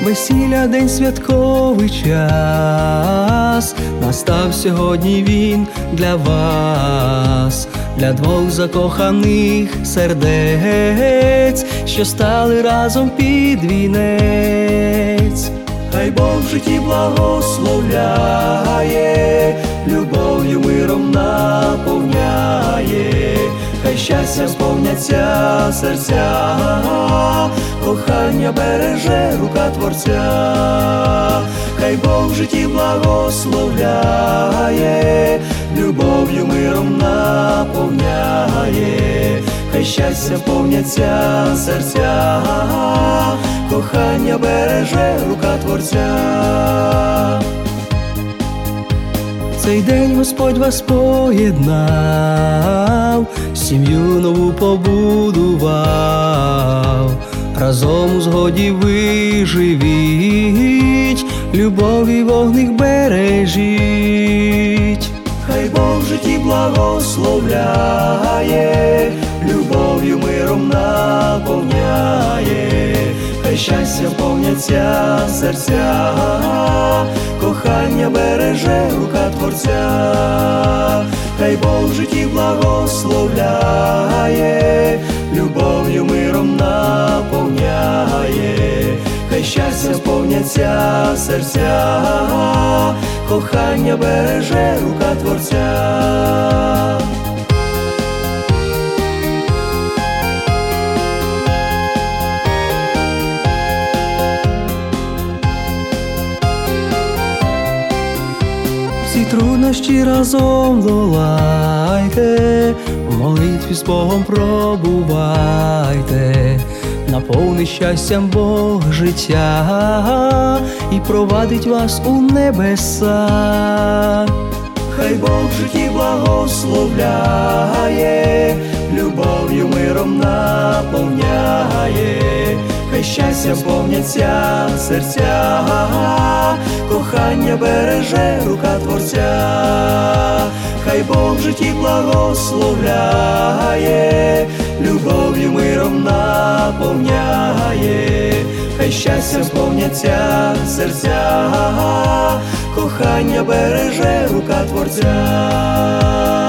весілля, день святковий час, настав сьогодні він для вас, для двох закоханих сердець, що стали разом під вінець. Хай Бог в житті благословляє, любов'ю, миром наповняє, хай щастя сповняться серця, кохання береже рука Творця. Хай Бог в житті благословляє, любов'ю, миром наповняє, хай щастя сповняться серця, кохання береже рука Творця. Цей день Господь вас поєднав, сім'ю нову побудував, разом у згоді ви живіть, любові вогник бережіть. Хай Бог в житті благословляє, любов'ю, миром наповняє, хай щастя сповняться серця, кохання береже рука Творця. Хай Бог в житті благословляє, любов'ю, миром наповняє, хай щастя сповняться серця, кохання береже рука Творця. Всі труднощі разом долайте, в молитві з Богом пробувайте, наповнить щастям Бог життя і провадить вас у небеса. Хай Бог в житті благословляє, любов'ю, миром наповняє, хай щастя сповняться серця, кохання береже рука Творця. Хай Бог в житті благословляє, любов'ю, миром наповняє, хай щастя сповняться серця, кохання береже рука Творця.